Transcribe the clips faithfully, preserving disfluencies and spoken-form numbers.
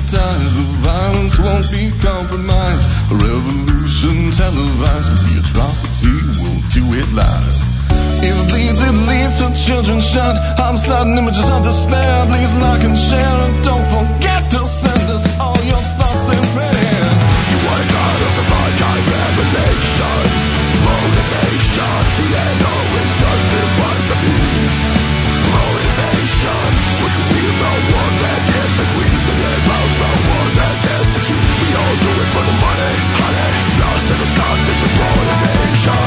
desensitized. The violence won't be compromised. A revolution televised, but the atrocity will do it live. If it bleeds, it leads to children shot. Homicide and images of despair. Please like and share, and don't forget to send us all your thoughts and prayers. You are God of the part-time revelation. Motivation, the end always justifies the means. Motivation, what could be the one that gets the queens, the dead mouse, the one that gets the keys. We all do it for the money, honey. Lost in the stars, this is motivation.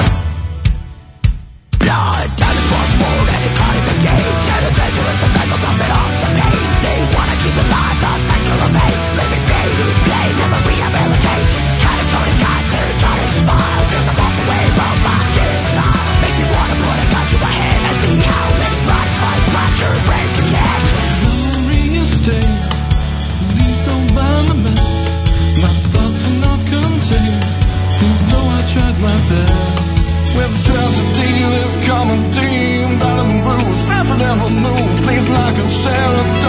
Blood, time is possible, and it caught in the game. Dead adventurous and mental profit off the pain. They wanna keep alive the cycle of hate. Living day to day, never rehabilitate. Catatonic eyes, serotonin smile. Feel the boss away from my skin style. Makes me wanna put a gun to my head and see how many lives my splattered brains can get. Memory is staying. Please don't mind the mess. My thoughts are not contained. Please know I tried my best. With this tragedy, this comedy, battle and bruise, accidental move. Please like and share it.